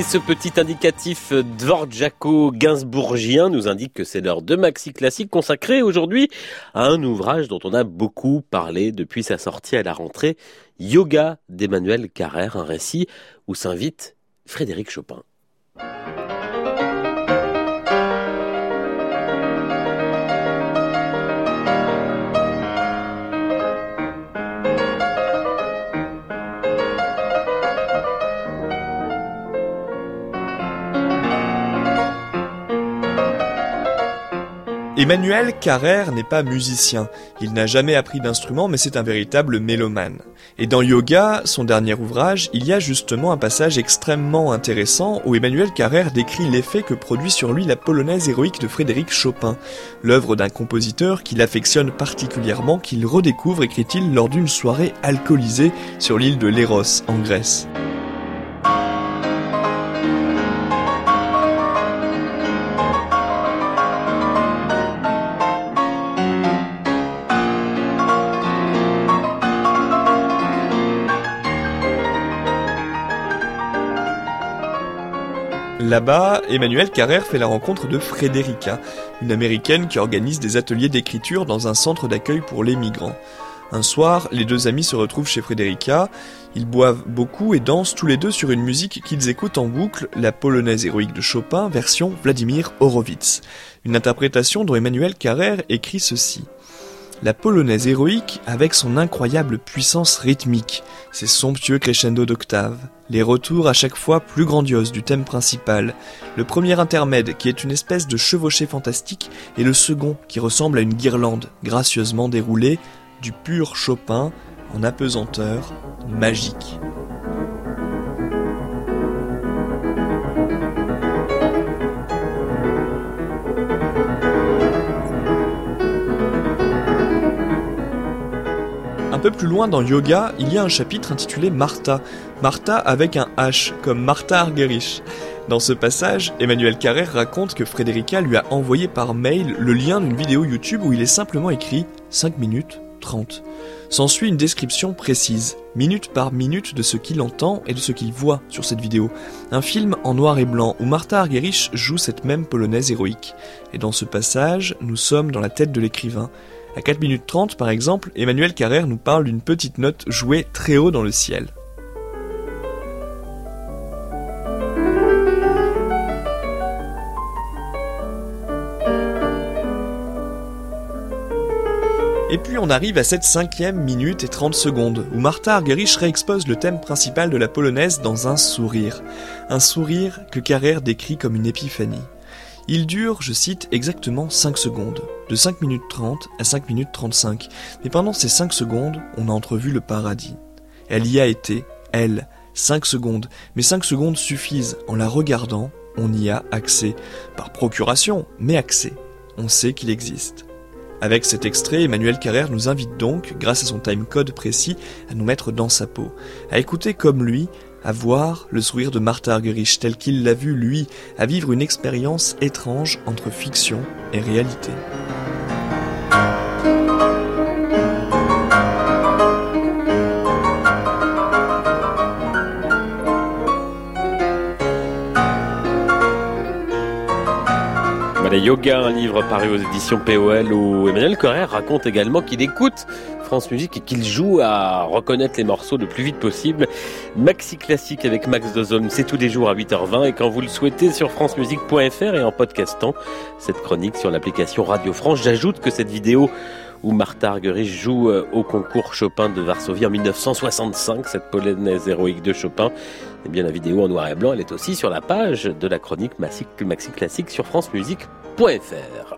ce petit indicatif dvorjako-gainsbourgien nous indique que c'est l'heure de Maxi Classique consacrée aujourd'hui à un ouvrage dont on a beaucoup parlé depuis sa sortie à la rentrée, Yoga d'Emmanuel Carrère, un récit où s'invite Frédéric Chopin. Emmanuel Carrère n'est pas musicien, il n'a jamais appris d'instrument mais c'est un véritable mélomane. Et dans Yoga, son dernier ouvrage, il y a justement un passage extrêmement intéressant où Emmanuel Carrère décrit l'effet que produit sur lui la polonaise héroïque de Frédéric Chopin, l'œuvre d'un compositeur qu'il affectionne particulièrement, qu'il redécouvre, écrit-il, lors d'une soirée alcoolisée sur l'île de Léros, en Grèce. Là-bas, Emmanuel Carrère fait la rencontre de Frédérica, une américaine qui organise des ateliers d'écriture dans un centre d'accueil pour les migrants. Un soir, les deux amis se retrouvent chez Frédérica, ils boivent beaucoup et dansent tous les deux sur une musique qu'ils écoutent en boucle, la polonaise héroïque de Chopin, version Vladimir Horowitz. Une interprétation dont Emmanuel Carrère écrit ceci. La polonaise héroïque, avec son incroyable puissance rythmique, ses somptueux crescendo d'octaves, les retours à chaque fois plus grandioses du thème principal, le premier intermède qui est une espèce de chevauchée fantastique et le second qui ressemble à une guirlande gracieusement déroulée, du pur Chopin en apesanteur magique. Un peu plus loin dans Yoga, il y a un chapitre intitulé Martha. Martha avec un H, comme Martha Argerich. Dans ce passage, Emmanuel Carrère raconte que Frédérica lui a envoyé par mail le lien d'une vidéo YouTube où il est simplement écrit 5 minutes 30. S'ensuit une description précise, minute par minute, de ce qu'il entend et de ce qu'il voit sur cette vidéo. Un film en noir et blanc où Martha Argerich joue cette même polonaise héroïque. Et dans ce passage, nous sommes dans la tête de l'écrivain. À 4 minutes 30, par exemple, Emmanuel Carrère nous parle d'une petite note jouée très haut dans le ciel. Et puis on arrive à cette 5e minute et 30 secondes, où Martha Argerich réexpose le thème principal de la polonaise dans un sourire. Un sourire que Carrère décrit comme une épiphanie. Il dure, je cite, exactement 5 secondes, de 5 minutes 30 à 5 minutes 35. Mais pendant ces 5 secondes, on a entrevu le paradis. Elle y a été, elle, 5 secondes. Mais 5 secondes suffisent. En la regardant, on y a accès. Par procuration, mais accès. On sait qu'il existe. Avec cet extrait, Emmanuel Carrère nous invite donc, grâce à son timecode précis, à nous mettre dans sa peau, à écouter comme lui, à voir le sourire de Martha Argerich tel qu'il l'a vu lui, à vivre une expérience étrange entre fiction et réalité. Voilà, Yoga, un livre paru aux éditions POL où Emmanuel Carrère raconte également qu'il écoute France Musique et qu'il joue à reconnaître les morceaux le plus vite possible. Maxi Classique avec Max Dozon, c'est tous les jours à 8h20 et quand vous le souhaitez sur francemusique.fr et en podcastant cette chronique sur l'application Radio France. J'ajoute que cette vidéo où Martha Argerich joue au concours Chopin de Varsovie en 1965, cette polonaise héroïque de Chopin, eh bien la vidéo en noir et blanc, elle est aussi sur la page de la chronique Maxi Classique sur francemusique.fr.